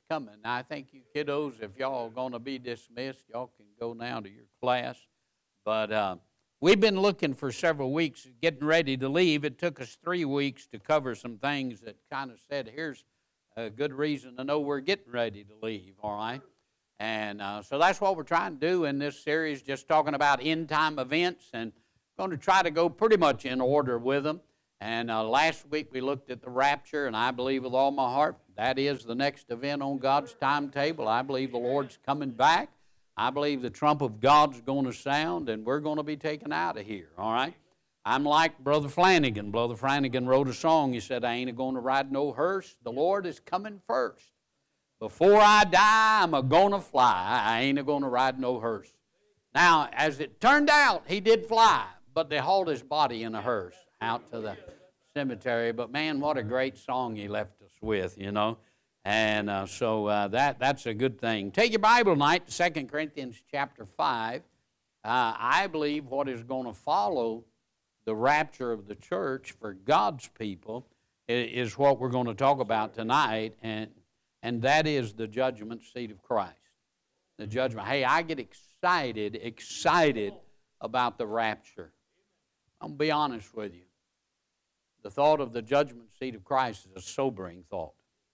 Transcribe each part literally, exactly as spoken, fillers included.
coming. Now, I think you kiddos, if y'all are going to be dismissed, y'all can go now to your class. But uh, we've been looking for several weeks, getting ready to leave. It took us three weeks to cover some things that kind of said, here's a good reason to know we're getting ready to leave, all right? And uh, so that's what we're trying to do in this series, just talking about end-time events, and going to try to go pretty much in order with them. And uh, last week we looked at the rapture, and I believe with all my heart that is the next event on God's timetable. I believe the Lord's coming back. I believe the trump of God's going to sound, and we're going to be taken out of here, all right? I'm like Brother Flanagan. Brother Flanagan wrote a song. He said, I ain't going to ride no hearse. The Lord is coming first. Before I die, I'm a-going to fly. I ain't a-going to ride no hearse. Now, as it turned out, he did fly, but they hauled his body in a hearse out to the cemetery. But, man, what a great song he left us with, you know. And uh, so uh, that that's a good thing. Take your Bible tonight to Second Corinthians chapter five. Uh, I believe what is going to follow the rapture of the church for God's people is what we're going to talk about tonight, and and that is the judgment seat of Christ. The judgment. Hey, I get excited, excited about the rapture. I'm going to be honest with you. The thought of the judgment seat of Christ is a sobering thought.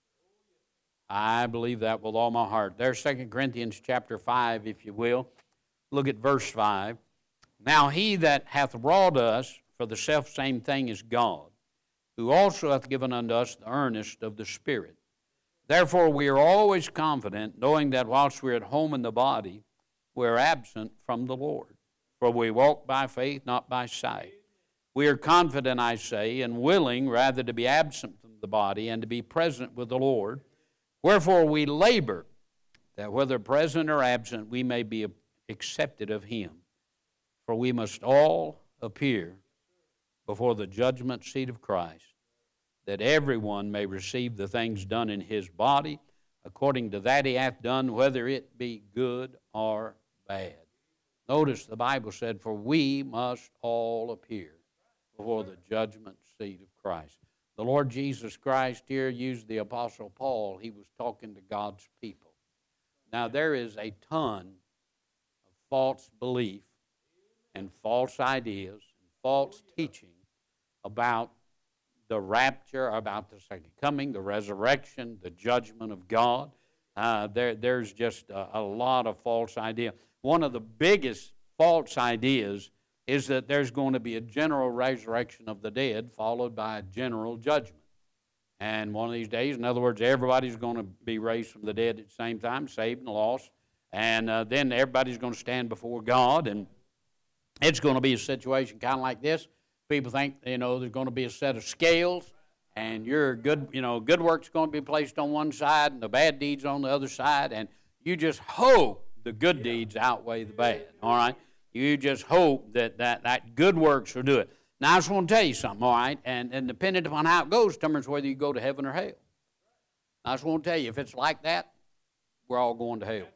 I believe that with all my heart. There's Second Corinthians chapter five, if you will. Look at verse five. Now he that hath wrought us for the selfsame thing is God, who also hath given unto us the earnest of the Spirit. Therefore we are always confident, knowing that whilst we are at home in the body, we are absent from the Lord. For we walk by faith, not by sight. We are confident, I say, and willing rather to be absent from the body and to be present with the Lord. Wherefore we labor, that whether present or absent, we may be accepted of him. For we must all appear before the judgment seat of Christ, that everyone may receive the things done in his body, according to that he hath done, whether it be good or bad. Notice the Bible said, for we must all appear before the judgment seat of Christ. The Lord Jesus Christ here used the Apostle Paul. He was talking to God's people. Now, there is a ton of false belief and false ideas and false teaching about the rapture, about the second coming, the resurrection, the judgment of God. Uh, there, there's just a, a lot of false ideas. One of the biggest false ideas is that there's going to be a general resurrection of the dead followed by a general judgment. And one of these days, in other words, everybody's going to be raised from the dead at the same time, saved and lost. And uh, then everybody's going to stand before God, and it's going to be a situation kind of like this. People think, you know, there's going to be a set of scales, and your good, you know, good work's going to be placed on one side and the bad deeds on the other side, and you just hope the good deeds outweigh the bad, all right? You just hope that, that, that good works will do it. Now, I just want to tell you something, all right? And, and depending upon how it goes, determines whether you go to heaven or hell. I just want to tell you, if it's like that, we're all going to hell.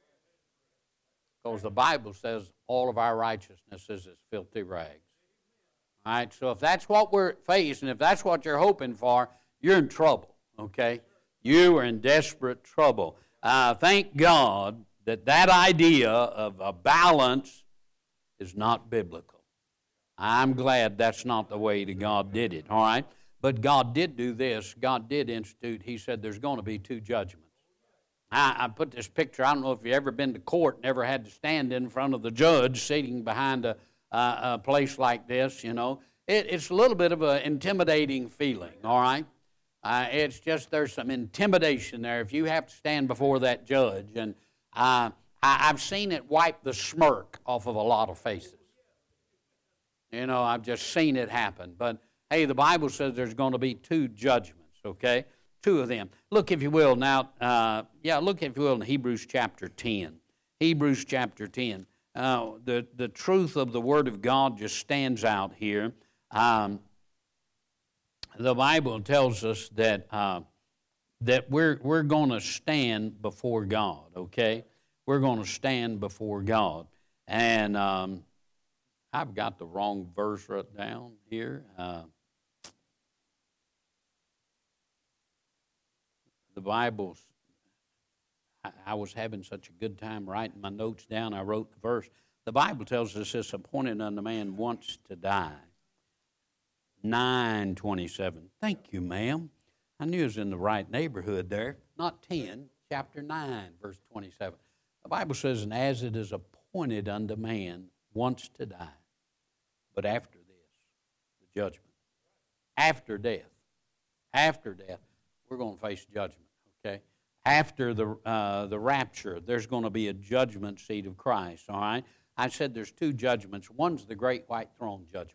Because the Bible says all of our righteousness is as filthy rags. All right? So if that's what we're facing, if that's what you're hoping for, you're in trouble, okay? You are in desperate trouble. Uh, thank God that that idea of a balance is not biblical. I'm glad that's not the way that God did it, all right? But God did do this. God did institute, he said there's going to be two judgments. I, I put this picture, I don't know if you've ever been to court and ever had to stand in front of the judge sitting behind a, uh, a place like this, you know. It, it's a little bit of an intimidating feeling, all right? Uh, it's just there's some intimidation there if you have to stand before that judge. And uh, I, I've seen it wipe the smirk off of a lot of faces. You know, I've just seen it happen. But, hey, the Bible says there's going to be two judgments, okay? Two of them. Look, if you will, now, uh, yeah, look, if you will, in Hebrews chapter ten. Hebrews chapter ten. Uh, the, the truth of the Word of God just stands out here. Um, the Bible tells us that uh, that we're we're going to stand before God, okay? We're going to stand before God. And um, I've got the wrong verse written down here. Uh, the Bible I, I was having such a good time writing my notes down, I wrote the verse. The Bible tells us it's appointed unto man once to die. nine twenty-seven. Thank you, ma'am. I knew it was in the right neighborhood there. Not ten, chapter nine, verse twenty-seven. The Bible says, and as it is appointed unto man once to die, but after this, the judgment. After death. After death, we're going to face judgment, okay? After the uh, the rapture, there's going to be a judgment seat of Christ, all right? I said there's two judgments. One's the great white throne judgment.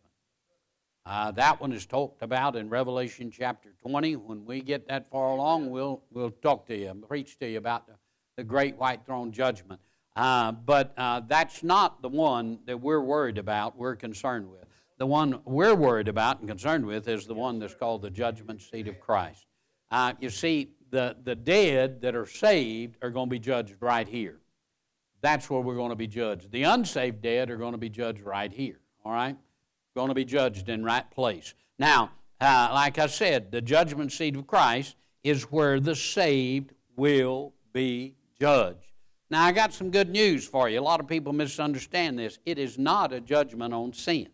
Uh, that one is talked about in Revelation chapter twenty. When we get that far along, we'll we'll talk to you and preach to you about the, the great white throne judgment. Uh, but uh, that's not the one that we're worried about, we're concerned with. The one we're worried about and concerned with is the one that's called the judgment seat of Christ. Uh, you see, the, the dead that are saved are going to be judged right here. That's where we're going to be judged. The unsaved dead are going to be judged right here, all right? Going to be judged in right place. Now, uh, like I said, the judgment seat of Christ is where the saved will be judged. Now, I got some good news for you. A lot of people misunderstand this. It is not a judgment on sin.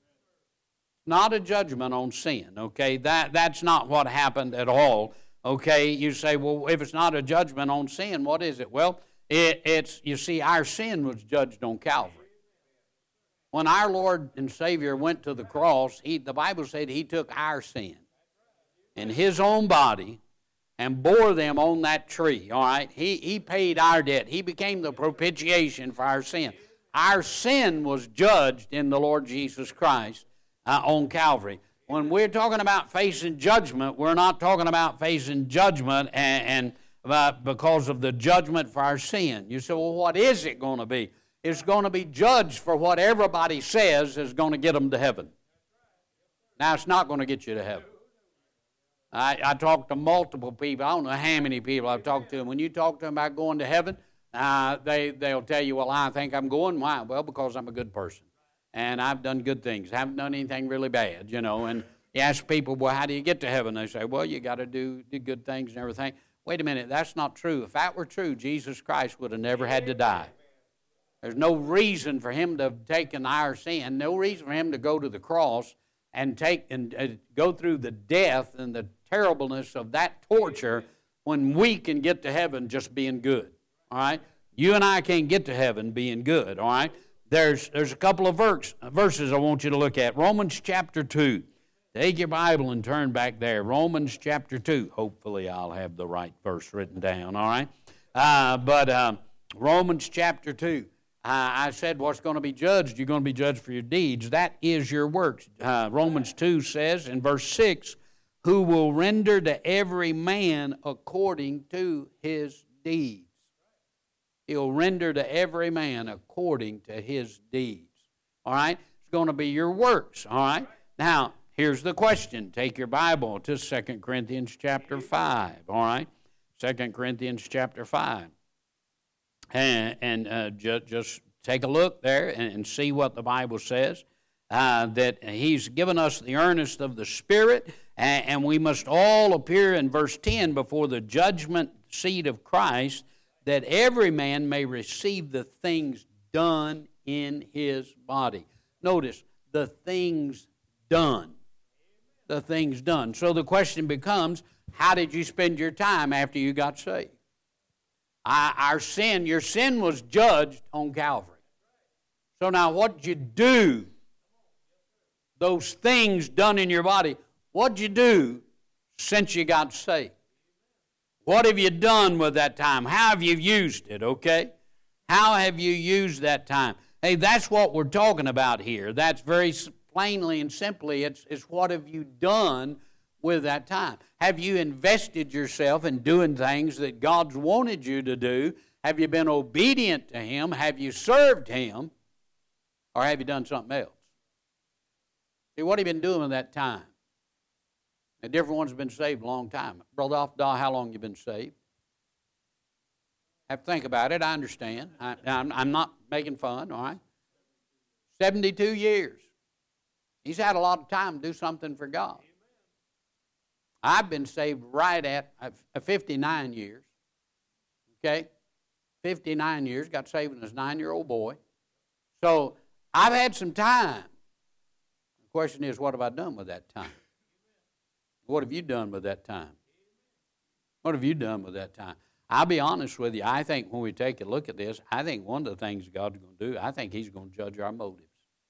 Not a judgment on sin, okay? That, that's not what happened at all, okay? You say, well, if it's not a judgment on sin, what is it? Well, it, it's, you see, our sin was judged on Calvary. When our Lord and Savior went to the cross, he, the Bible said he took our sin in his own body and bore them on that tree, all right? He, he paid our debt. He became the propitiation for our sin. Our sin was judged in the Lord Jesus Christ uh, on Calvary. When we're talking about facing judgment, we're not talking about facing judgment and, and uh, because of the judgment for our sin. You say, well, what is it going to be? It's going to be judged for what everybody says is going to get them to heaven. Now, it's not going to get you to heaven. I, I talked to multiple people. I don't know how many people I've talked to. And when you talk to them about going to heaven, uh, they, they'll tell you, well, I think I'm going. Why? Well, because I'm a good person. And I've done good things. I haven't done anything really bad, you know. And you ask people, well, how do you get to heaven? They say, well, you got to do, do good things and everything. Wait a minute, that's not true. If that were true, Jesus Christ would have never had to die. There's no reason for him to have taken our sin, no reason for him to go to the cross and take and uh, go through the death and the terribleness of that torture when we can get to heaven just being good. All right? You and I can't get to heaven being good. All right? There's there's a couple of verse, verses I want you to look at. Romans chapter two. Take your Bible and turn back there. Romans chapter two. Hopefully I'll have the right verse written down. All right? Uh, but um, Romans chapter two. Uh, I said what's going to be judged, you're going to be judged for your deeds. That is your works. Uh, Romans two says in verse six, who will render to every man according to his deeds. He'll render to every man according to his deeds. All right? It's going to be your works. All right? Now, here's the question. Take your Bible to Second Corinthians chapter five. All right? Second Corinthians chapter five. And, and uh, ju- just take a look there and, and see what the Bible says. Uh, that he's given us the earnest of the Spirit, and, and we must all appear in verse ten before the judgment seat of Christ, that every man may receive the things done in his body. Notice, the things done. The things done. So the question becomes, how did you spend your time after you got saved? Our sin, your sin was judged on Calvary. So now what did you do? Those things done in your body, what did you do since you got saved? What have you done with that time? How have you used it, okay? How have you used that time? Hey, that's what we're talking about here. That's very plainly and simply, it's, it's what have you done with that time? Have you invested yourself in doing things that God's wanted you to do? Have you been obedient to Him? Have you served Him? Or have you done something else? See, what have you been doing with that time? Now, different ones have been saved a long time. Brother Off-Daw, how long you been saved? Have to think about it. I understand. I, I'm, I'm not making fun, all right? seventy-two years. He's had a lot of time to do something for God. I've been saved right at fifty-nine years, okay? fifty-nine years, got saved as a nine-year-old boy. So I've had some time. The question is, what have I done with that time? What have you done with that time? What have you done with that time? I'll be honest with you. I think when we take a look at this, I think one of the things God's going to do, I think He's going to judge our motives.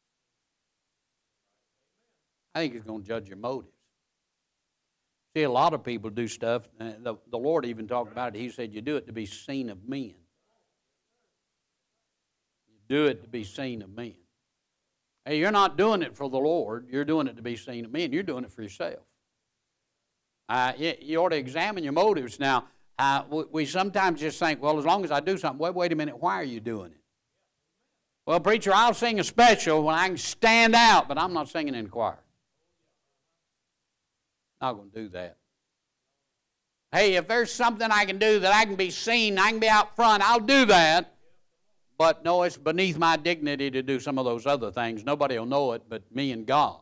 I think He's going to judge your motives. See, a lot of people do stuff. The, the Lord even talked about it. He said, you do it to be seen of men. You do it to be seen of men. Hey, you're not doing it for the Lord. You're doing it to be seen of men. You're doing it for yourself. Uh, you, you ought to examine your motives. Now, uh, we, we sometimes just think, well, as long as I do something, wait, wait a minute, why are you doing it? Well, preacher, I'll sing a special when I can stand out, but I'm not singing in the choir. Not going to do that. Hey, if there's something I can do that I can be seen, I can be out front, I'll do that. But no, it's beneath my dignity to do some of those other things. Nobody will know it but me and God.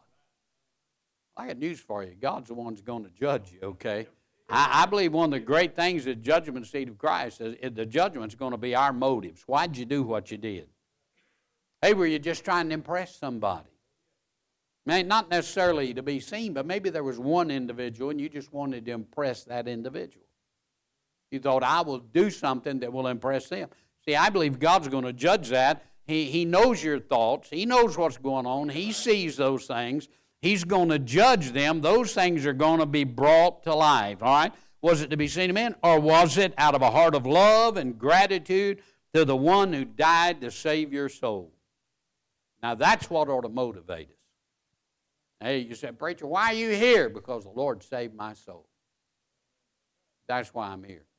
I got news for you. God's the one who's going to judge you, okay? I, I believe one of the great things at judgment seat of Christ is, is the judgment's going to be our motives. Why'd you do what you did? Hey, were you just trying to impress somebody? Man, not necessarily to be seen, but maybe there was one individual and you just wanted to impress that individual. You thought, I will do something that will impress them. See, I believe God's going to judge that. He, he knows your thoughts. He knows what's going on. He sees those things. He's going to judge them. Those things are going to be brought to life, all right? Was it to be seen of men, or was it out of a heart of love and gratitude to the one who died to save your soul? Now, that's what ought to motivate us. Hey, you said, preacher, why are you here? Because the Lord saved my soul. That's why I'm here.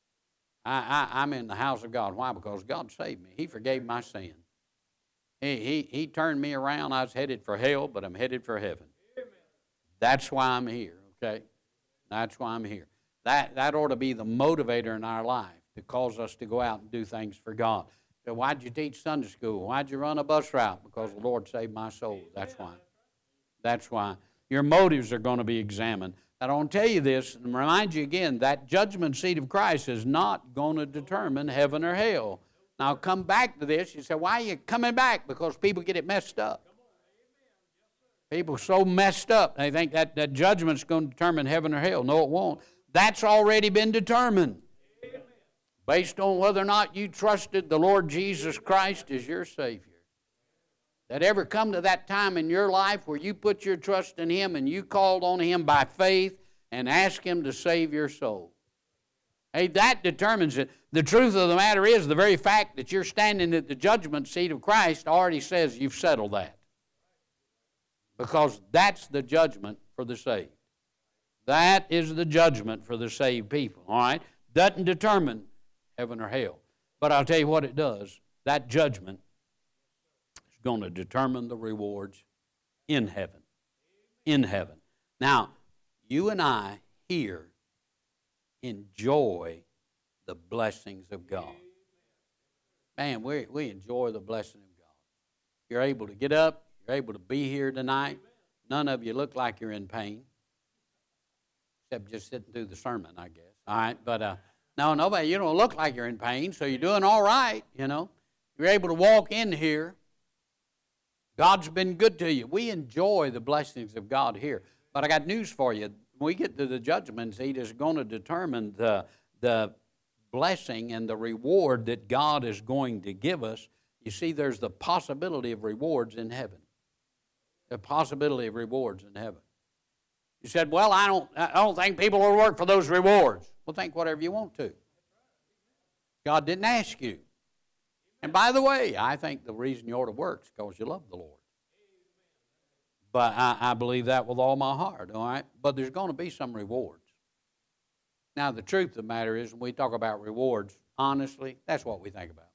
I, I, I'm in the house of God. Why? Because God saved me. He forgave my sin. He, he, he turned me around. I was headed for hell, but I'm headed for heaven. Amen. That's why I'm here, okay? That's why I'm here. That, that ought to be the motivator in our life to cause us to go out and do things for God. So why'd you teach Sunday school? Why'd you run a bus route? Because the Lord saved my soul. That's why. That's why. Your motives are going to be examined. I don't tell you this and remind you again, that judgment seat of Christ is not going to determine heaven or hell. Now, I'll come back to this. You say, why are you coming back? Because people get it messed up. People are so messed up, they think that, that judgment's going to determine heaven or hell. No, it won't. That's already been determined based on whether or not you trusted the Lord Jesus Christ as your Savior. That ever come to that time in your life where you put your trust in Him and you called on Him by faith and asked Him to save your soul? Hey, that determines it. The truth of the matter is the very fact that you're standing at the judgment seat of Christ already says you've settled that. Because that's the judgment for the saved. That is the judgment for the saved people, all right? Doesn't determine heaven or hell. But I'll tell you what it does. That judgment is going to determine the rewards in heaven. In heaven. Now, you and I here enjoy the blessings of God. Man, we, we enjoy the blessing of God. You're able to get up. You're able to be here tonight. None of you look like you're in pain. Except just sitting through the sermon, I guess. All right, but uh, no, nobody, you don't look like you're in pain, so you're doing all right, you know. You're able to walk in here. God's been good to you. We enjoy the blessings of God here. But I got news for you. When we get to the judgment seat, it's going to determine the, the blessing and the reward that God is going to give us. You see, there's the possibility of rewards in heaven. The possibility of rewards in heaven. You said, well, I don't, I don't think people will work for those rewards. Well, think whatever you want to. God didn't ask you. And by the way, I think the reason you ought to work is because you love the Lord. But I, I believe that with all my heart, all right? But there's going to be some rewards. Now, the truth of the matter is, when we talk about rewards, honestly, that's what we think about.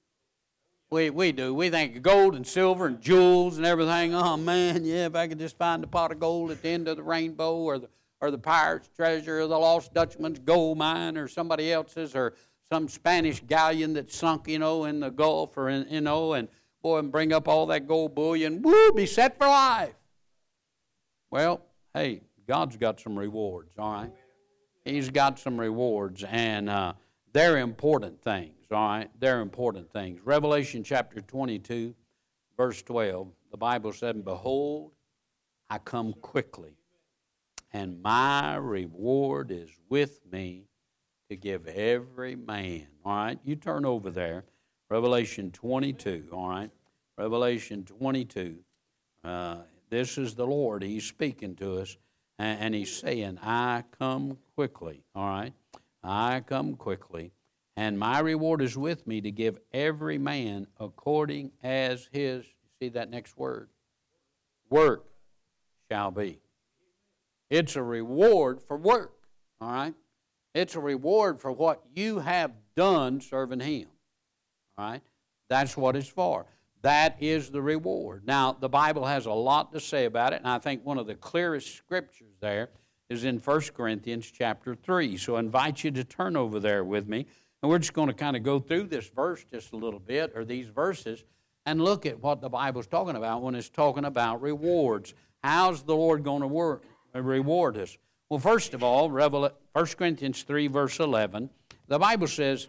We we do. We think of gold and silver and jewels and everything. Oh, man, yeah, if I could just find a pot of gold at the end of the rainbow, or the or the pirate's treasure, or the lost Dutchman's gold mine, or somebody else's, or some Spanish galleon that sunk, you know, in the Gulf, or, in, you know, and, boy, and bring up all that gold bullion. Woo, be set for life. Well, hey, God's got some rewards, all right? He's got some rewards, and uh, they're important things, all right? They're important things. Revelation chapter twenty-two, verse twelve, the Bible said, "Behold, I come quickly, and my reward is with me to give every man." All right, you turn over there, Revelation twenty-two, all right? Revelation twenty-two. Uh, this is the Lord. He's speaking to us, and, and He's saying, "I come quickly," all right? "I come quickly, and my reward is with me to give every man according as his," see that next word, "work shall be." It's a reward for work, all right? It's a reward for what you have done serving Him, all right? That's what it's for. That is the reward. Now, the Bible has a lot to say about it, and I think one of the clearest scriptures there is in First Corinthians chapter three. So I invite you to turn over there with me, and we're just going to kind of go through this verse just a little bit, or these verses, and look at what the Bible's talking about when it's talking about rewards. How's the Lord going to work, reward us? Well, first of all, First Corinthians three, verse eleven, the Bible says,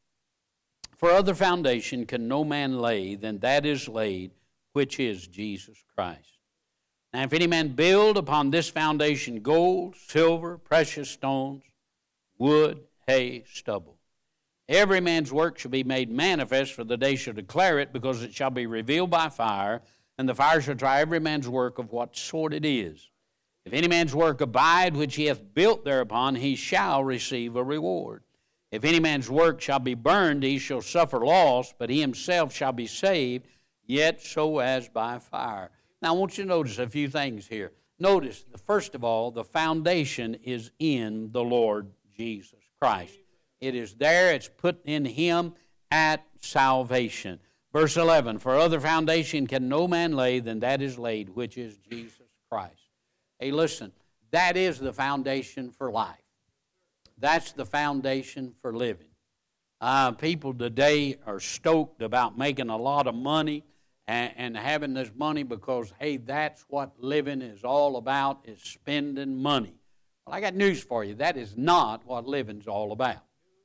"For other foundation can no man lay than that is laid, which is Jesus Christ. Now if any man build upon this foundation gold, silver, precious stones, wood, hay, stubble, every man's work shall be made manifest, for the day shall declare it, because it shall be revealed by fire, and the fire shall try every man's work of what sort it is. If any man's work abide which he hath built thereupon, he shall receive a reward. If any man's work shall be burned, he shall suffer loss, but he himself shall be saved, yet so as by fire." Now I want you to notice a few things here. Notice, first of all, the foundation is in the Lord Jesus Christ. It is there, it's put in Him at salvation. Verse eleven, "For other foundation can no man lay than that is laid, which is Jesus Christ." Hey, listen, that is the foundation for life. That's the foundation for living. Uh, people today are stoked about making a lot of money and, and having this money because, hey, that's what living is all about, is spending money. Well, I got news for you. That is not what living's all about.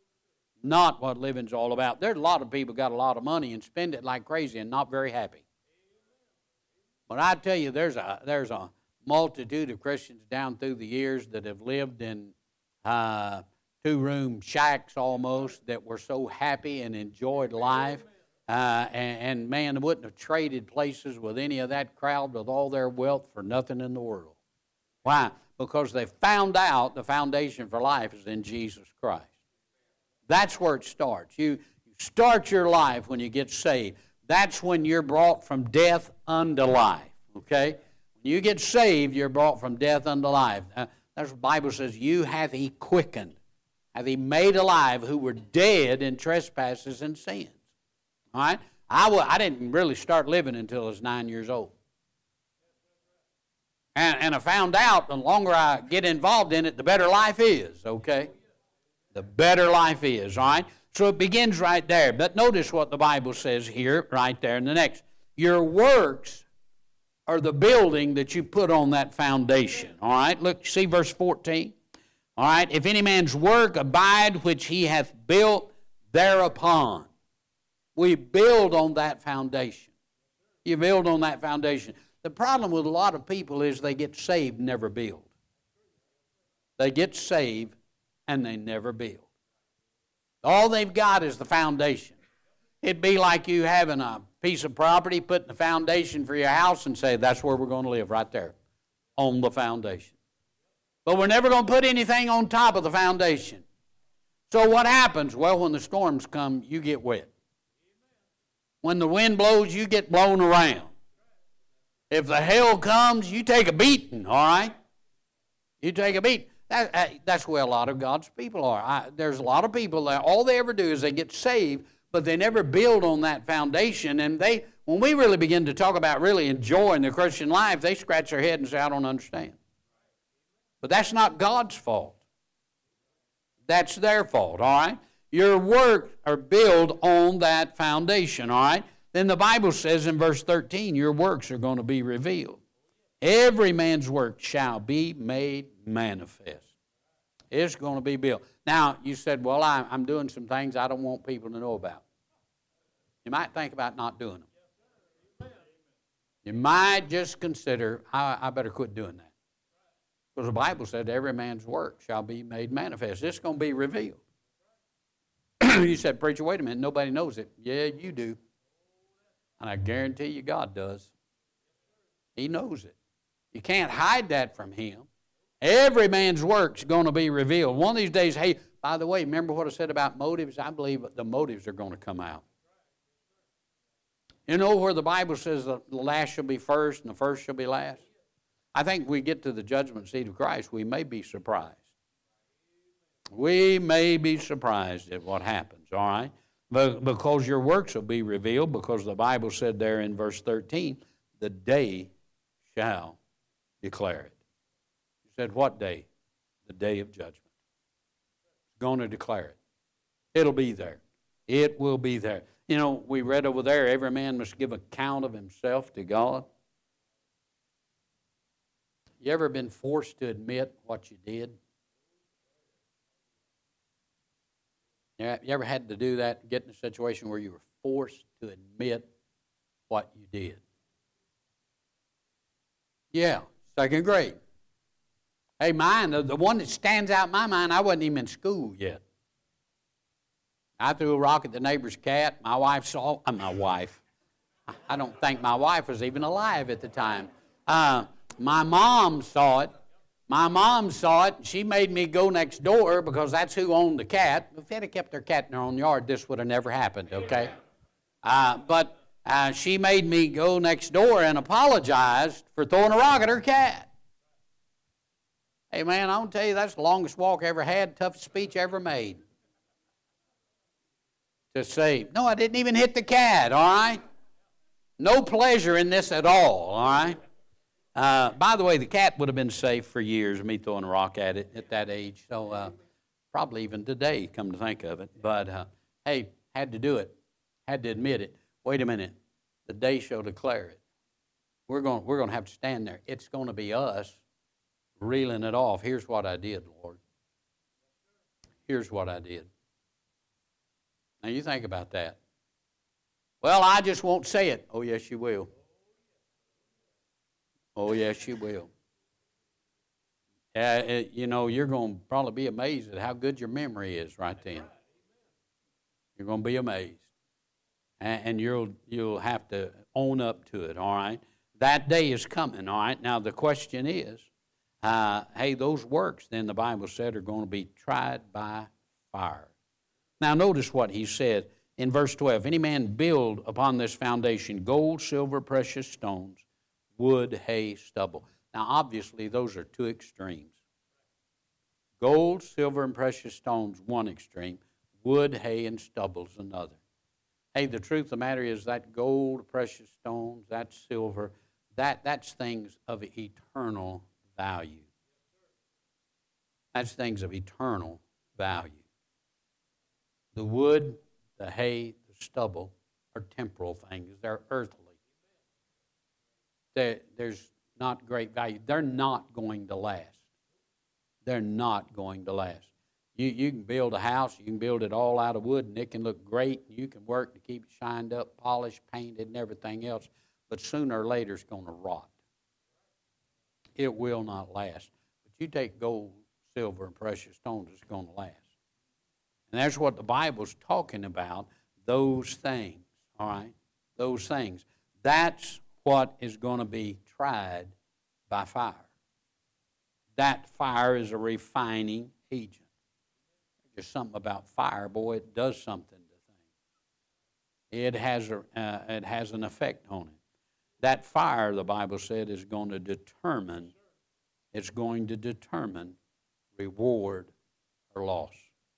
Not what living's all about. There's a lot of people got a lot of money and spend it like crazy and not very happy. But I tell you, there's a there's a multitude of Christians down through the years that have lived in uh, two-room shacks almost, that were so happy and enjoyed life. Uh, and, and man, wouldn't have traded places with any of that crowd with all their wealth for nothing in the world. Why? Because they found out the foundation for life is in Jesus Christ. That's where it starts. You, you start your life when you get saved. That's when you're brought from death unto life, okay? When you get saved, you're brought from death unto life. Uh, that's what the Bible says, "You hath He quickened, hath He made alive, who were dead in trespasses and sins." All right? I, w- I didn't really start living until I was nine years old. And, and I found out the longer I get involved in it, the better life is, okay? The better life is, all right? So it begins right there. But notice what the Bible says here, right there in the next. Your works are the building that you put on that foundation, all right? Look, see verse fourteen? All right? "If any man's work abide which he hath built thereupon." We build on that foundation. You build on that foundation. The problem with a lot of people is they get saved and never build. They get saved and they never build. All they've got is the foundation. It'd be like you having a piece of property, putting the foundation for your house and say, that's where we're going to live, right there, on the foundation. But we're never going to put anything on top of the foundation. So what happens? Well, when the storms come, you get wet. When the wind blows, you get blown around. If the hail comes, you take a beating, all right? You take a beating. That, that's where a lot of God's people are. I, there's a lot of people that all they ever do is they get saved, but they never build on that foundation. And they, when we really begin to talk about really enjoying the Christian life, they scratch their head and say, I don't understand. But that's not God's fault. That's their fault, all right? Your works are built on that foundation, all right? Then the Bible says in verse thirteen, your works are going to be revealed. Every man's work shall be made manifest. It's going to be built. Now, you said, well, I, I'm doing some things I don't want people to know about. You might think about not doing them. You might just consider, I, I better quit doing that. Because the Bible said every man's work shall be made manifest. It's going to be revealed. You said, preacher, wait a minute, nobody knows it. Yeah, you do. And I guarantee you God does. He knows it. You can't hide that from him. Every man's work's going to be revealed. One of these days, hey, by the way, remember what I said about motives? I believe the motives are going to come out. You know where the Bible says the last shall be first and the first shall be last? I think we get to the judgment seat of Christ, we may be surprised. We may be surprised at what happens, all right? But because your works will be revealed, because the Bible said there in verse thirteen, the day shall declare it. He said, what day? The day of judgment. It's going to declare it. It'll be there. It will be there. You know, we read over there, every man must give account of himself to God. You ever been forced to admit what you did? You ever had to do that, get in a situation where you were forced to admit what you did? Yeah, second grade. Hey, mine, the, the one that stands out in my mind, I wasn't even in school yet. I threw a rock at the neighbor's cat. My wife saw, uh, my wife, I don't think my wife was even alive at the time. Uh, my mom saw it. My mom saw it. She made me go next door because that's who owned the cat. If they had kept their cat in their own yard, this would have never happened, okay? Uh, but uh, she made me go next door and apologized for throwing a rock at her cat. Hey, man, I'm going to tell you, that's the longest walk I ever had, toughest speech I ever made. To say, no, I didn't even hit the cat, all right? No pleasure in this at all, all right? Uh, by the way, the cat would have been safe for years, me throwing a rock at it at that age. So uh, probably even today, come to think of it. But, uh, hey, had to do it. Had to admit it. Wait a minute. The day shall declare it. We're going we're going to have to stand there. It's going to be us reeling it off. Here's what I did, Lord. Here's what I did. Now, you think about that. Well, I just won't say it. Oh, yes, you will. Oh, yes, you will. Uh, it, you know, you're going to probably be amazed at how good your memory is right then. You're going to be amazed. And, and you'll, you'll have to own up to it, all right? That day is coming, all right? Now, the question is, uh, hey, those works, then the Bible said, are going to be tried by fire. Now, notice what he said in verse twelve. Any man build upon this foundation gold, silver, precious stones, wood, hay, stubble. Now, obviously, those are two extremes. Gold, silver, and precious stones, one extreme. Wood, hay, and stubble is another. Hey, the truth of the matter is that gold, precious stones, that silver, that, that's things of eternal value. That's things of eternal value. The wood, the hay, the stubble are temporal things. They're earthly. They're, there's not great value. They're not going to last. They're not going to last. You, you can build a house, you can build it all out of wood, and it can look great. You can work to keep it shined up, polished, painted, and everything else. But sooner or later, it's going to rot. It will not last. But you take gold, silver, and precious stones, it's going to last. And that's what the Bible's talking about, those things, all right? Those things. That's what is going to be tried by fire. That fire is a refining agent. Just something about fire, boy, it does something to things. It has, a, uh, it has an effect on it. That fire, the Bible said, is going to determine, it's going to determine reward or loss.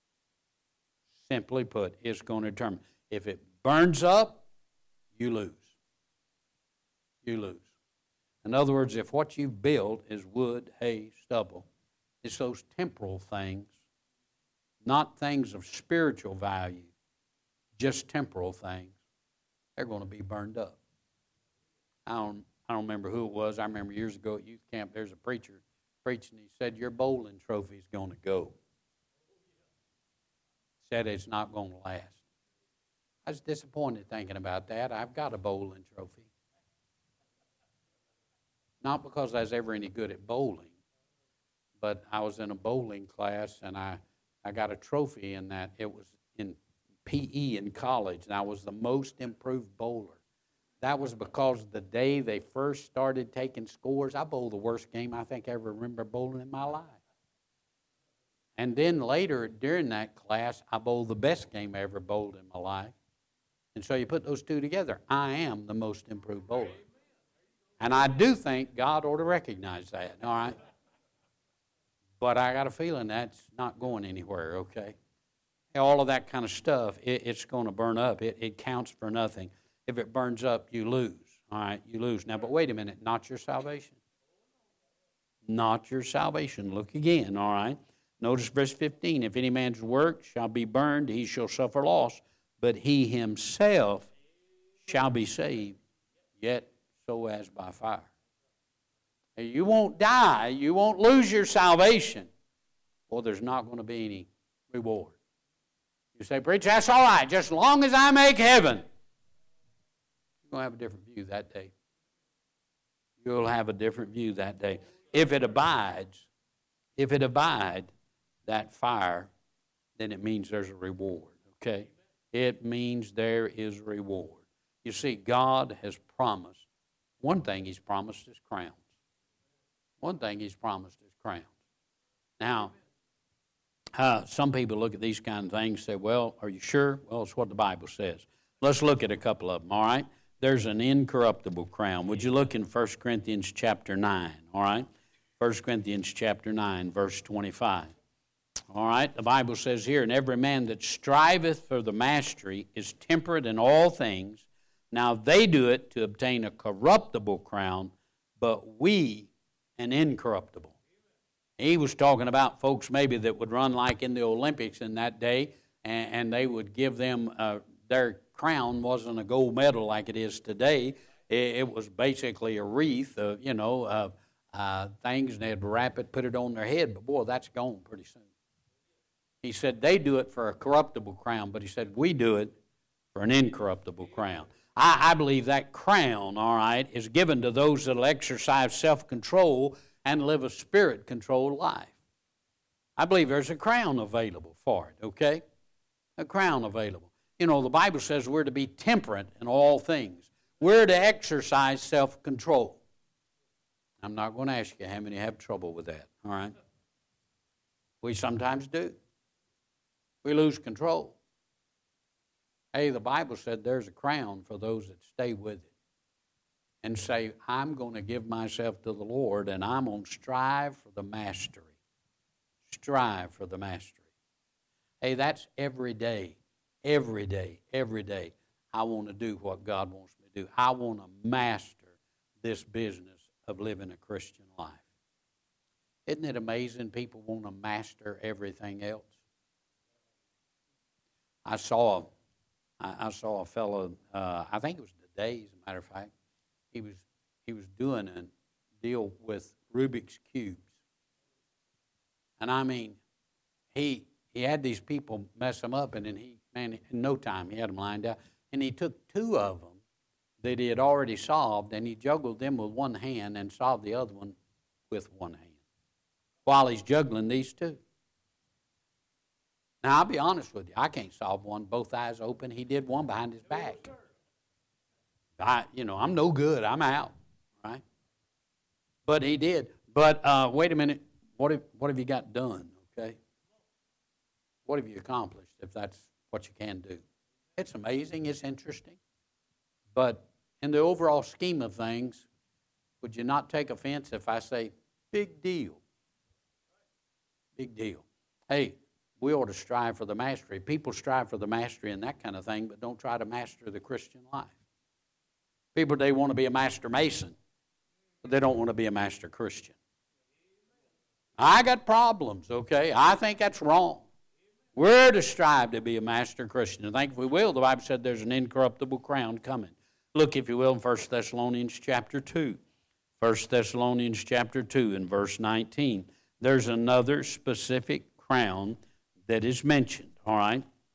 Simply put, it's going to determine. If it burns up, you lose. You lose. In other words, if what you've built is wood, hay, stubble, it's those temporal things, not things of spiritual value, just temporal things, they're going to be burned up. I don't, I don't remember who it was. I remember years ago at youth camp, there's a preacher preaching. He said, your bowling trophy is going to go. said it's not going to last. I was disappointed thinking about that. I've got a bowling trophy. Not because I was ever any good at bowling, but I was in a bowling class, and I, I got a trophy in that. It was in P E in college, and I was the most improved bowler. That was because the day they first started taking scores, I bowled the worst game I think I ever remember bowling in my life. And then later, during that class, I bowled the best game I ever bowled in my life. And so you put those two together, I am the most improved bowler. And I do think God ought to recognize that, all right? But I got a feeling that's not going anywhere, okay? All of that kind of stuff, it, it's going to burn up. It, it counts for nothing. If it burns up, you lose, all right? You lose. Now, but wait a minute, not your salvation. Not your salvation. Look again, all right? Notice verse fifteen. If any man's work shall be burned, he shall suffer loss, but he himself shall be saved, yet so as by fire. Now, you won't die. You won't lose your salvation. Well, there's not going to be any reward. You say, preacher, that's all right, just as long as I make heaven. You're going to have a different view that day. You'll have a different view that day. If it abides, if it abide, that fire, then it means there's a reward, okay? It means there is a reward. You see, God has promised, one thing He's promised is crowns. One thing He's promised is crowns. Now, uh, some people look at these kind of things and say, well, are you sure? Well, it's what the Bible says. Let's look at a couple of them, all right? There's an incorruptible crown. Would you look in First Corinthians chapter nine, all right? First Corinthians chapter nine, verse twenty-five. All right, the Bible says here, and every man that striveth for the mastery is temperate in all things. Now they do it to obtain a corruptible crown, but we an incorruptible. He was talking about folks maybe that would run like in the Olympics in that day, and, and they would give them, uh, their crown wasn't a gold medal like it is today. It, it was basically a wreath of, you know, uh, uh, things, and they'd wrap it, put it on their head, but boy, that's gone pretty soon. He said they do it for a corruptible crown, but he said we do it for an incorruptible crown. I, I believe that crown, all right, is given to those that will exercise self-control and live a spirit-controlled life. I believe there's a crown available for it, okay? A crown available. You know, the Bible says we're to be temperate in all things. We're to exercise self-control. I'm not going to ask you how many have trouble with that, all right? We sometimes do. We lose control. Hey, the Bible said there's a crown for those that stay with it and say, I'm going to give myself to the Lord and I'm going to strive for the mastery. Strive for the mastery. Hey, that's every day, every day, every day. I want to do what God wants me to do. I want to master this business of living a Christian life. Isn't it amazing people want to master everything else? I saw, I, I saw a fellow. Uh, I think it was today, as a matter of fact. He was he was doing a deal with Rubik's cubes, and I mean, he he had these people mess them up, and then he man in no time he had them lined out, and he took two of them that he had already solved, and he juggled them with one hand and solved the other one with one hand, while he's juggling these two. Now, I'll be honest with you. I can't solve one, both eyes open. He did one behind his back. I, you know, I'm no good. I'm out, right? But he did. But uh, wait a minute. What have, what have you got done, okay? What have you accomplished, if that's what you can do? It's amazing. It's interesting. But in the overall scheme of things, would you not take offense if I say, big deal? Big deal. Hey, we ought to strive for the mastery. People strive for the mastery and that kind of thing, but don't try to master the Christian life. People, they want to be a master mason, but they don't want to be a master Christian. I got problems, okay? I think that's wrong. We're to strive to be a master Christian. And think if we will, the Bible said there's an incorruptible crown coming. Look, if you will, in First Thessalonians chapter two. First Thessalonians chapter two and verse nineteen. There's another specific crown that is mentioned, all right?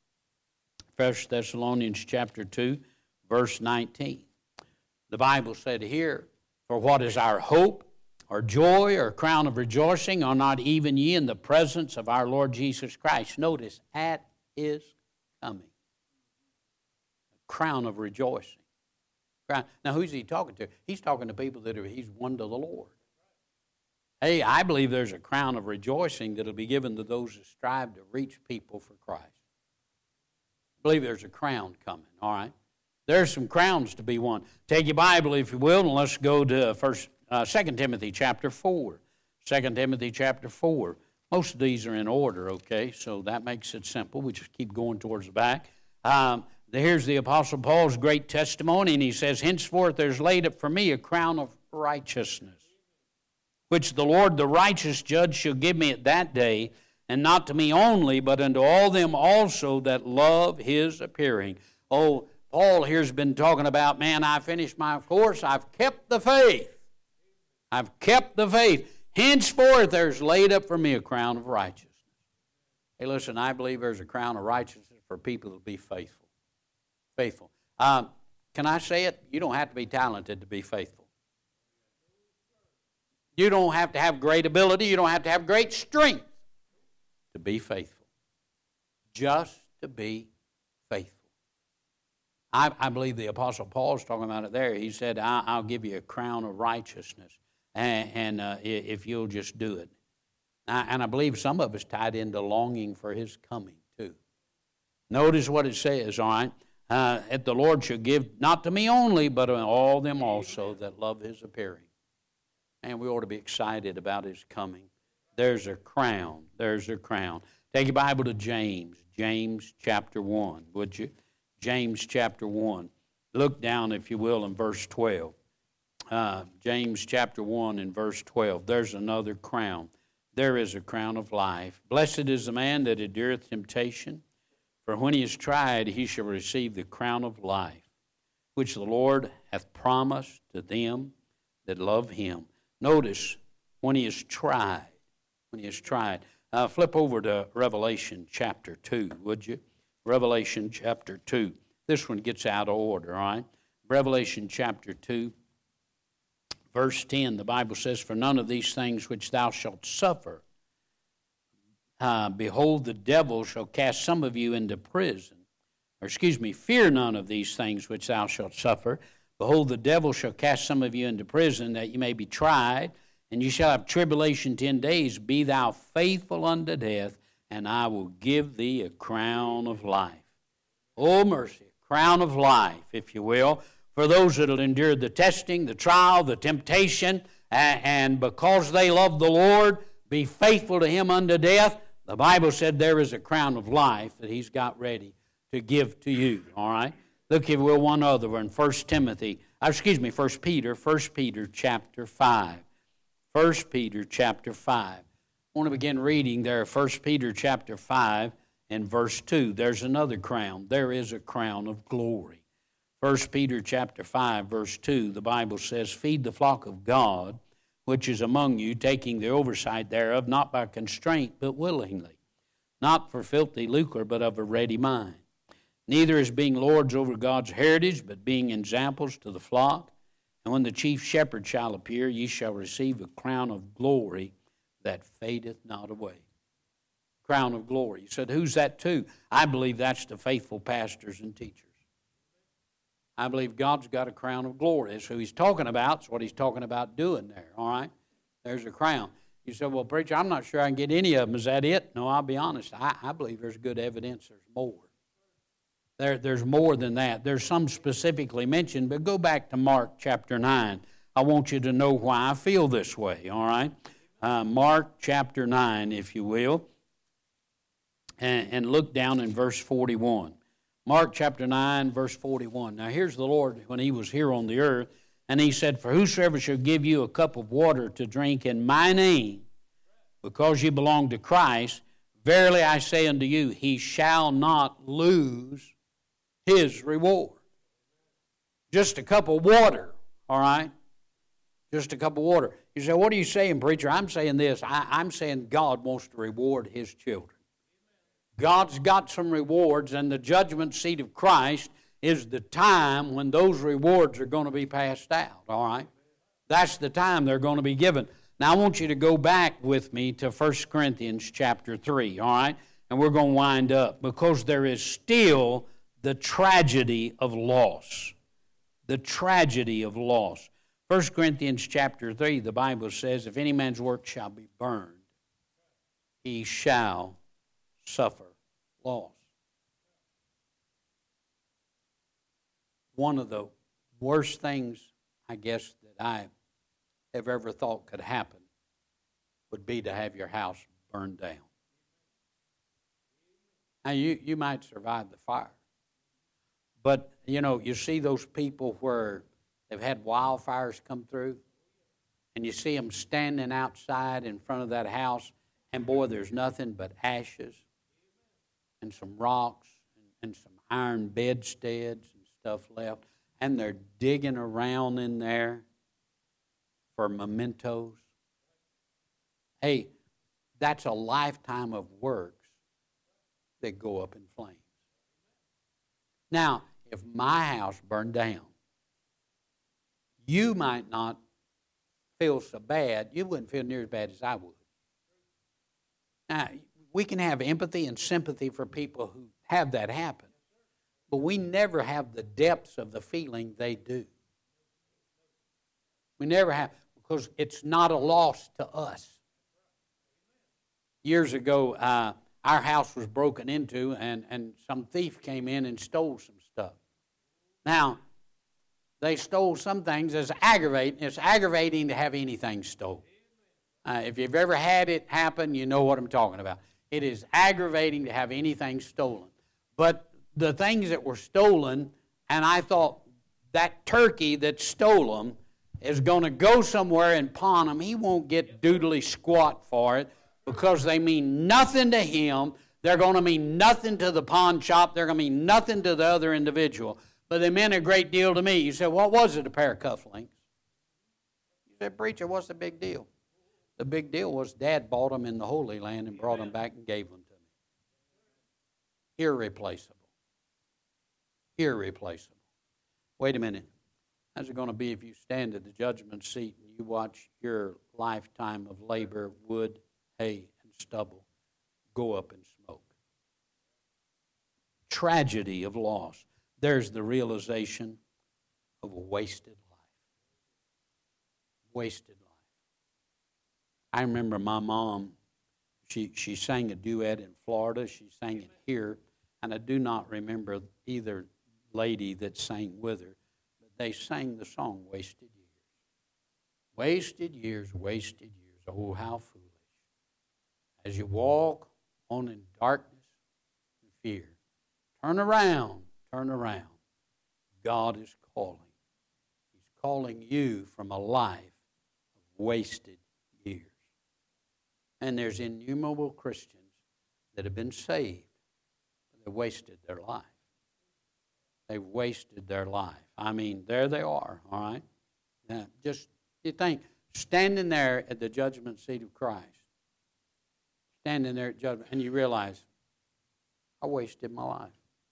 First Thessalonians chapter two, verse nineteen. The Bible said here, for what is our hope, or joy, or crown of rejoicing, are not even ye in the presence of our Lord Jesus Christ. Notice, at his coming. A crown of rejoicing. Now, who's he talking to? He's talking to people that are, he's won to the Lord. Hey, I believe there's a crown of rejoicing that will be given to those who strive to reach people for Christ. I believe there's a crown coming, all right? There's some crowns to be won. Take your Bible, if you will, and let's go to First, uh, Second Timothy chapter four. Second Timothy chapter four. Most of these are in order, okay, so that makes it simple. We just keep going towards the back. Um, here's the Apostle Paul's great testimony, and he says, henceforth there's laid up for me a crown of righteousness, which the Lord, the righteous judge, shall give me at that day, and not to me only, but unto all them also that love his appearing. Oh, Paul here's been talking about, man, I finished my course. I've kept the faith. I've kept the faith. Henceforth, there's laid up for me a crown of righteousness. Hey, listen, I believe there's a crown of righteousness for people to be faithful. Faithful. Um, can I say it? You don't have to be talented to be faithful. You don't have to have great ability. You don't have to have great strength to be faithful. Just to be faithful. I, I believe the Apostle Paul's talking about it there. He said, I, I'll give you a crown of righteousness, and, and uh, if you'll just do it. I, and I believe some of us tied into longing for his coming, too. Notice what it says, all right? Uh, that the Lord shall give, not to me only, but to all them also that love his appearing. And we ought to be excited about his coming. There's a crown. There's a crown. Take your Bible to James. James chapter one, would you? James chapter one. Look down, if you will, in verse twelve. Uh, James chapter one and verse twelve. There's another crown. There is a crown of life. Blessed is the man that endureth temptation, for when he is tried, he shall receive the crown of life, which the Lord hath promised to them that love him. Notice, when he is tried, when he is tried. Uh, flip over to Revelation chapter two, would you? Revelation chapter two. This one gets out of order, all right? Revelation chapter two, verse ten, the Bible says, for none of these things which thou shalt suffer, uh, behold, the devil shall cast some of you into prison. Or excuse me, fear none of these things which thou shalt suffer. Behold, the devil shall cast some of you into prison, that you may be tried, and you shall have tribulation ten days. Be thou faithful unto death, and I will give thee a crown of life. Oh, mercy, a crown of life, if you will, for those that will endure the testing, the trial, the temptation, and because they love the Lord, be faithful to him unto death. The Bible said there is a crown of life that he's got ready to give to you, all right? Look, if you will, one other one, First Timothy, excuse me, First Peter, First Peter chapter five. First Peter chapter five. I want to begin reading there, First Peter chapter five and verse two. There's another crown. There is a crown of glory. First Peter chapter five, verse two, the Bible says, feed the flock of God, which is among you, taking the oversight thereof, not by constraint, but willingly, not for filthy lucre, but of a ready mind. Neither as being lords over God's heritage, but being examples to the flock. And when the chief shepherd shall appear, ye shall receive a crown of glory that fadeth not away. Crown of glory. You said, who's that to? I believe that's the faithful pastors and teachers. I believe God's got a crown of glory. That's who he's talking about. That's what he's talking about doing there, all right? There's a crown. You said, well, preacher, I'm not sure I can get any of them. Is that it? No, I'll be honest. I, I believe there's good evidence there's more. There, there's more than that. There's some specifically mentioned, but go back to Mark chapter nine. I want you to know why I feel this way, all right? Uh, Mark chapter nine, if you will, and, and look down in verse forty-one. Mark chapter nine, verse forty-one. Now here's the Lord when he was here on the earth, and he said, for whosoever shall give you a cup of water to drink in my name, because you belong to Christ, verily I say unto you, he shall not lose his reward. Just a cup of water, all right? Just a cup of water. You say, what are you saying, preacher? I'm saying this. I, I'm saying God wants to reward his children. God's got some rewards, and the judgment seat of Christ is the time when those rewards are going to be passed out, all right? That's the time they're going to be given. Now, I want you to go back with me to First Corinthians chapter three, all right? And we're going to wind up, because there is still the tragedy of loss. The tragedy of loss. First Corinthians chapter three, the Bible says, if any man's work shall be burned, he shall suffer loss. One of the worst things, I guess, that I have ever thought could happen would be to have your house burned down. Now, you, you might survive the fire. But, you know, you see those people where they've had wildfires come through, and you see them standing outside in front of that house, and boy, there's nothing but ashes and some rocks and, and some iron bedsteads and stuff left, and they're digging around in there for mementos. Hey, that's a lifetime of works that go up in flames. Now, if my house burned down, you might not feel so bad. You wouldn't feel near as bad as I would. Now, we can have empathy and sympathy for people who have that happen, but we never have the depths of the feeling they do. We never have, because it's not a loss to us. Years ago, uh, our house was broken into, and, and some thief came in and stole some stuff. Now, they stole some things that's aggravating. It's aggravating to have anything stolen. Uh, if you've ever had it happen, you know what I'm talking about. It is aggravating to have anything stolen. But the things that were stolen, and I thought that turkey that stole them is going to go somewhere and pawn them. He won't get doodly squat for it because they mean nothing to him. They're going to mean nothing to the pawn shop. They're going to mean nothing to the other individual. But they meant a great deal to me. You said, what was it, a pair of cufflinks? You said, preacher, what's the big deal? The big deal was Dad bought them in the Holy Land and brought them back and gave them to me. Irreplaceable. Irreplaceable. Wait a minute. How's it going to be if you stand at the judgment seat and you watch your lifetime of labor, wood, hay, and stubble go up in smoke? Tragedy of loss. There's the realization of a wasted life. Wasted life. I remember my mom, she, she sang a duet in Florida. She sang it here. And I do not remember either lady that sang with her. But they sang the song, Wasted Years. Wasted years, wasted years. Oh, how foolish. As you walk on in darkness and fear, turn around, turn around. God is calling. He's calling you from a life of wasted years. And there's innumerable Christians that have been saved, but they wasted their life. They wasted their life. I mean, there they are, all right? Now, just, you think, standing there at the judgment seat of Christ, standing there at judgment, and you realize, I wasted my life.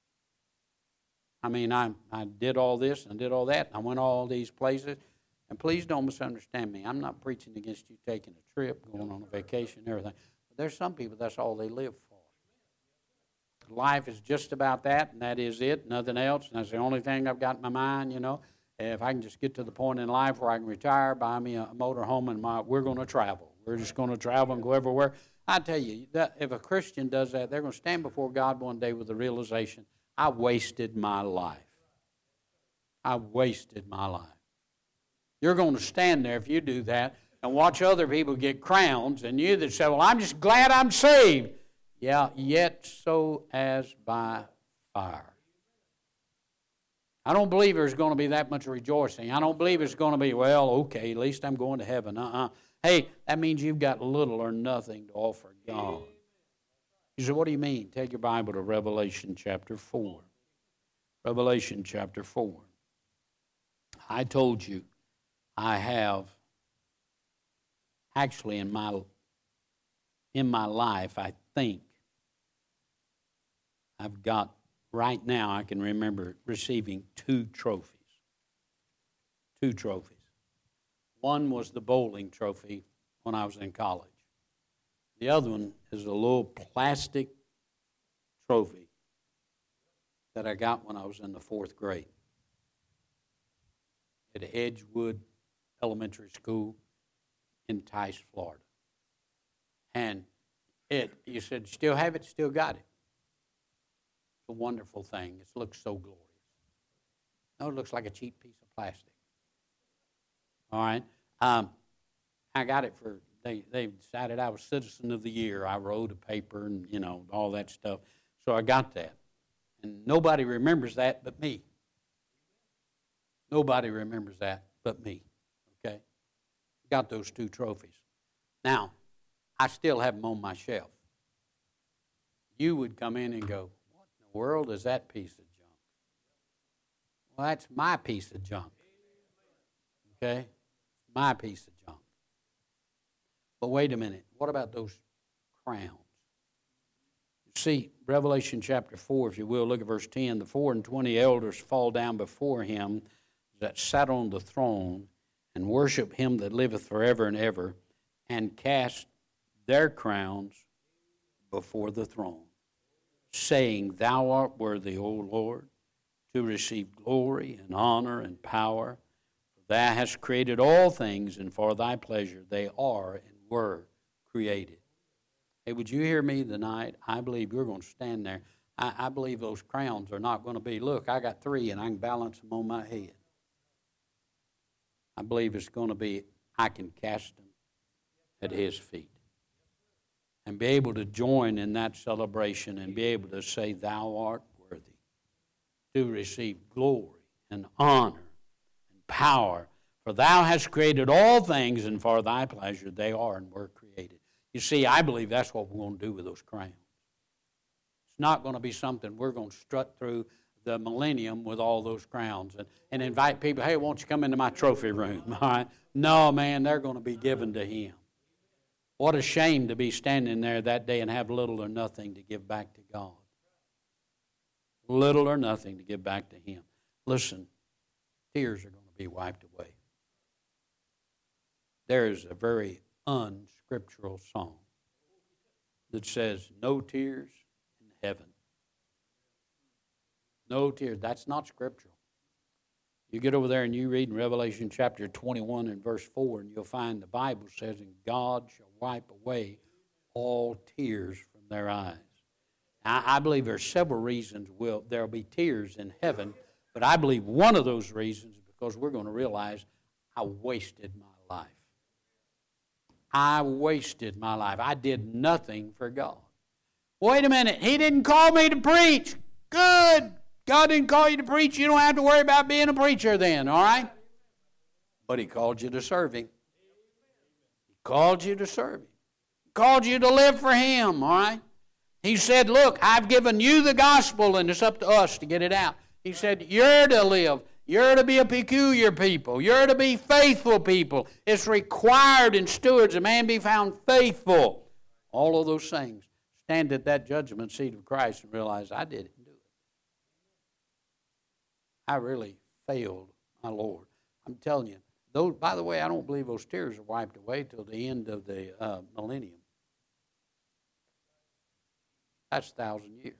I mean, I, I did all this and did all that, and I went all these places. And please don't misunderstand me. I'm not preaching against you taking a trip, going on a vacation, and everything. But there's some people, that's all they live for. Life is just about that, and that is it, nothing else. And that's the only thing I've got in my mind, you know. If I can just get to the point in life where I can retire, buy me a motor home, and my, we're going to travel. We're just going to travel and go everywhere. I tell you, that if a Christian does that, they're going to stand before God one day with the realization, I wasted my life. I wasted my life. You're going to stand there if you do that and watch other people get crowns, and you that say, well, I'm just glad I'm saved. Yeah, yet so as by fire. I don't believe there's going to be that much rejoicing. I don't believe it's going to be, well, okay, at least I'm going to heaven. Uh-uh. Hey, that means you've got little or nothing to offer God. You say, what do you mean? Take your Bible to Revelation chapter four. Revelation chapter four. I told you, I have, actually in my, in my life, I think, I've got, right now, I can remember receiving two trophies. Two trophies. One was the bowling trophy when I was in college. The other one is a little plastic trophy that I got when I was in the fourth grade at Edgewood Elementary School in Tice, Florida. And it, you said, still have it? Still got it. It's a wonderful thing. It looks so glorious. No, it looks like a cheap piece of plastic. All right. Um, I got it for, they, they decided I was Citizen of the Year. I wrote a paper and, you know, all that stuff. So I got that. And nobody remembers that but me. Nobody remembers that but me. Okay? Got those two trophies. Now, I still have them on my shelf. You would come in and go, what in the world is that piece of junk? Well, that's my piece of junk. Okay? My piece of junk. But wait a minute. What about those crowns? See, Revelation chapter four, if you will, look at verse ten. The four and twenty elders fall down before him that sat on the throne and worship him that liveth forever and ever, and cast their crowns before the throne, saying, Thou art worthy, O Lord, to receive glory and honor and power. For thou hast created all things, and for thy pleasure they are and were created. Hey, would you hear me tonight? I believe you're going to stand there. I, I believe those crowns are not going to be, look, I got three and I can balance them on my head. I believe it's going to be, I can cast them at his feet and be able to join in that celebration and be able to say, Thou art worthy to receive glory and honor and power. For thou hast created all things, and for thy pleasure they are and were created. You see, I believe that's what we're going to do with those crowns. It's not going to be something we're going to strut through the millennium with all those crowns and, and invite people, hey, won't you come into my trophy room? All right? No, man, they're going to be given to him. What a shame to be standing there that day and have little or nothing to give back to God. Little or nothing to give back to him. Listen, tears are going to be wiped away. There is a very unscriptural song that says, no tears in heaven. No tears. That's not scriptural. You get over there and you read in Revelation chapter twenty-one and verse four, and you'll find the Bible says, and God shall wipe away all tears from their eyes. Now, I believe there are several reasons will there will be tears in heaven, but I believe one of those reasons is because we're going to realize I wasted my life. I wasted my life. I did nothing for God. Wait a minute. He didn't call me to preach. Good. God didn't call you to preach. You don't have to worry about being a preacher then, all right? But he called you to serve him. He called you to serve him. He called you to live for him, all right? He said, look, I've given you the gospel, and it's up to us to get it out. He said, you're to live. You're to be a peculiar people. You're to be faithful people. It's required in stewards a man be found faithful. All of those things. Stand at that judgment seat of Christ and realize I didn't do it. I really failed my Lord. I'm telling you. Those, by the way, I don't believe those tears are wiped away till the end of the uh, millennium. That's a thousand years.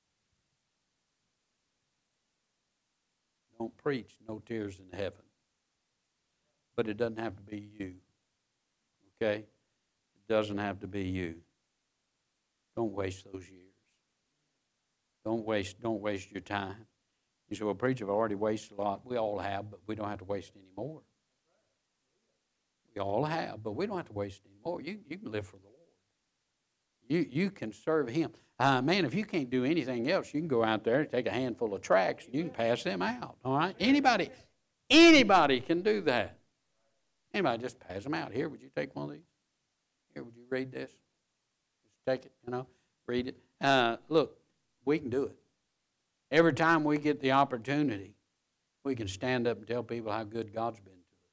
Don't preach no tears in heaven. But it doesn't have to be you. Okay? It doesn't have to be you. Don't waste those years. Don't waste, don't waste your time. You say, well, preacher, I've already wasted a lot. We all have, but we don't have to waste any more. We all have, but we don't have to waste any more. You, you can live for the Lord. You, you can serve him. Uh, man, if you can't do anything else, you can go out there and take a handful of tracts and you can pass them out, all right? Anybody, anybody can do that. Anybody, just pass them out. Here, would you take one of these? Here, would you read this? Just take it, you know, read it. Uh, look, we can do it. Every time we get the opportunity, we can stand up and tell people how good God's been to us.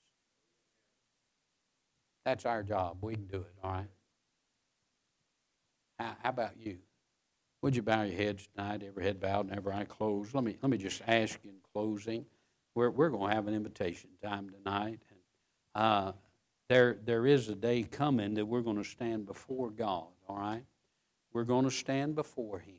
That's our job. We can do it, all right? How, how about you? Would you bow your heads tonight, every head bowed and every eye closed? Let me, let me just ask you in closing. We're, we're going to have an invitation time tonight. And, uh, there, there is a day coming that we're going to stand before God, all right? We're going to stand before Him.